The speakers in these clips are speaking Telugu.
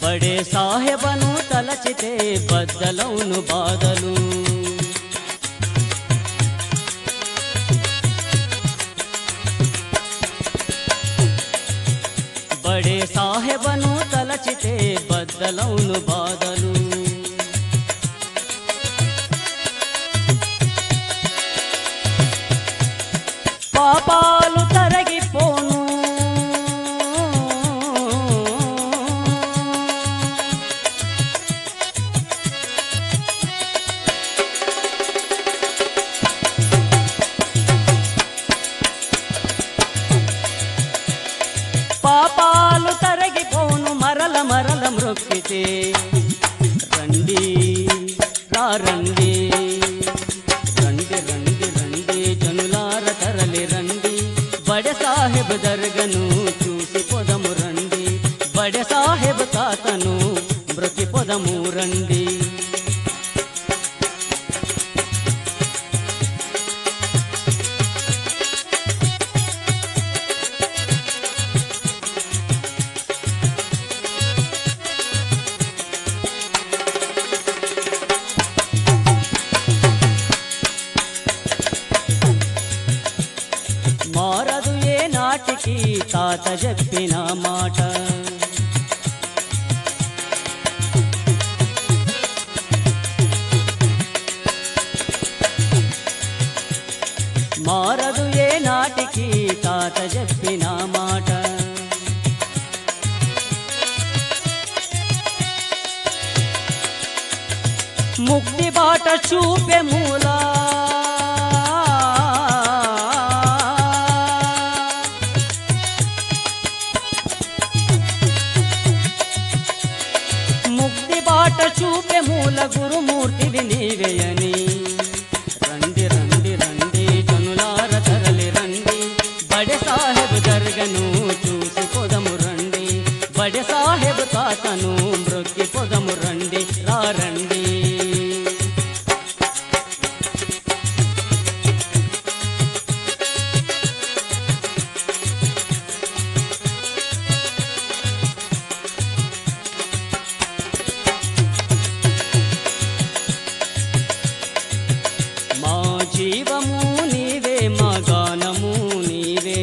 బడే సాహెబను తలచితే బద్దలౌను బాధలు. బడే సాహెబను తలచితే బద్దలౌను బాధలు. పాపాలు తరగిపోను, పాపాలు తరగిపోను మరల మరల మ్రొక్కితే రండి రండి రండి రండి రండి జనులార తరలి రండి, బడే సాహెబ్ దర్గను చూసి పొదము రండి, బడే సాహెబ్ తాతను మ్రొక్కి పొదము రండి. మారదు ఏ నాటికి తాత చెప్పిన మాట, మారదు ఏ నాటికి తాత చెప్పిన మాట. ముక్తి బాట చూపే మూలా, ముక్తి బాట చూపే మూల గురుమూర్తివి నీవేయని, రండి రండి రండి జనులార తరలి రండి, బడే సాహెబ్ దర్గను చూసి పొదము రండి, బడే సాహెబ్ తాతను మ్రొక్కి పొదము రండి రండి. మా జీవము నీవే, మా గానము నీవే,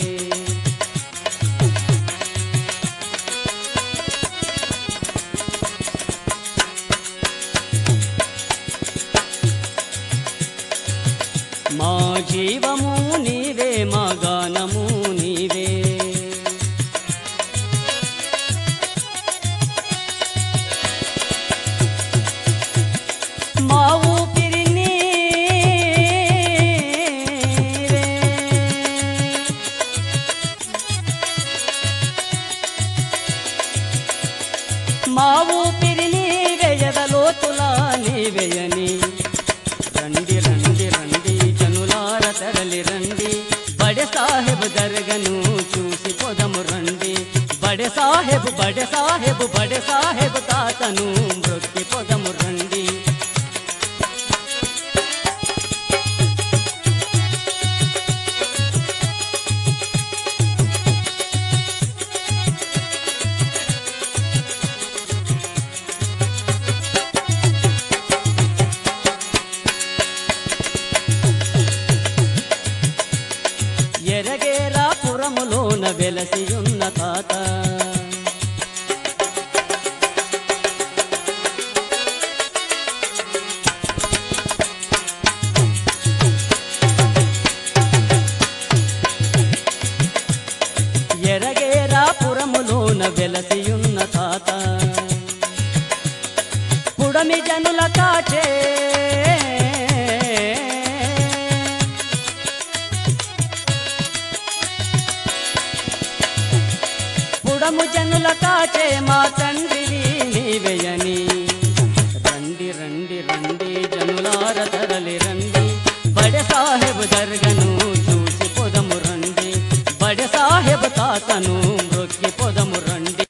మా జీవము నీవే, మా గానము నీవే. మా ఊపిరి నీవే, మా ఊపిరి నీవే, ఎదలోతులా నీవేయని, రండి రండి రండి జనులార తరలి రండి, బడే సాహెబ్ దర్గను చూసి పొదము రండి, బడే సాహెబ్ బడే సాహెబ్ బడే సాహెబ్ తాతను మ్రొక్కి పొదము రండి. ఎరగేరాపురములోన వెలసియున్న తాత, ఎరగేరాపురములోన వెలసియున్న తాత, పుడమి జనుల కాచే పుడము జనుల కాచే మా తండ్రివి నీవేయని, రండి రండి రండి జనులార తరలి రండి, బడే సాహెబ్ దర్గను చూసి పొదము రండి, బడే సాహెబ్ తాతను మ్రొక్కి పొదము రండి.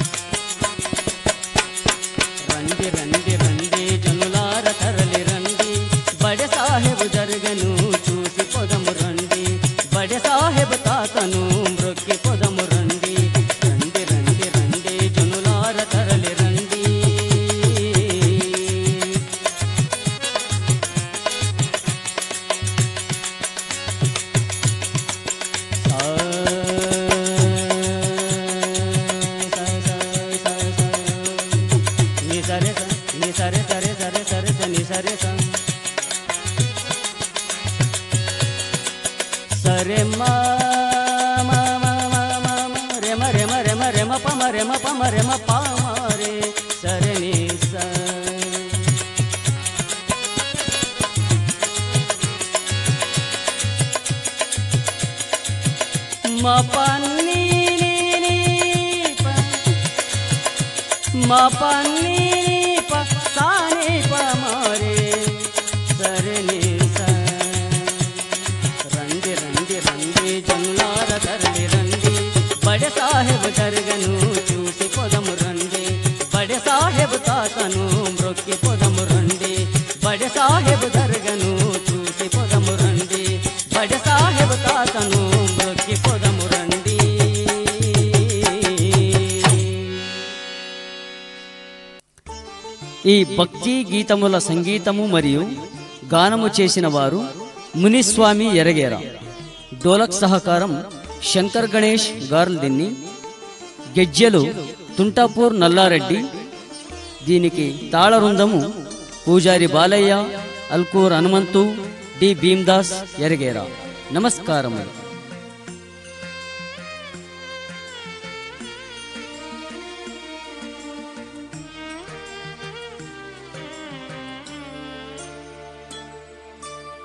రండి రండి రండి జనులార తరలి రండి, సరి సని సరి స సరే మా రెమ రెమ రెమ రెమ పమ రెమ పమ రెమ పమ రే సరే ని స మా పన్ని మా పన్ని ప సాని ప మరే సరే ని స రండి రండి రండి జనులార తరలి రండి బడే సాహెబ్ దర్గను చూసి పొదము రండి బడే సాహెబ్ తాతను మ్రొక్కి పొదము రండి బడే సాహెబ్ దర్గను చూసి పొదము రండి బడే సాహెబ్ తాతను మ్రొక్కి పొదము రండి. ఈ భక్తి గీతముల సంగీతము మరియు గానము చేసిన వారు మునిస్వామి ఎరగేర. డోలక్ సహకారం శంకర్ గణేష్ గార్లదిన్ని. గెజ్జెలు తుంటాపూర్ నల్లారెడ్డి. దీనికి తాళరుందము పూజారి బాలయ్య, అల్కూర్ హనుమంతు, డి భీమ్దాస్ ఎరగేర. నమస్కారము.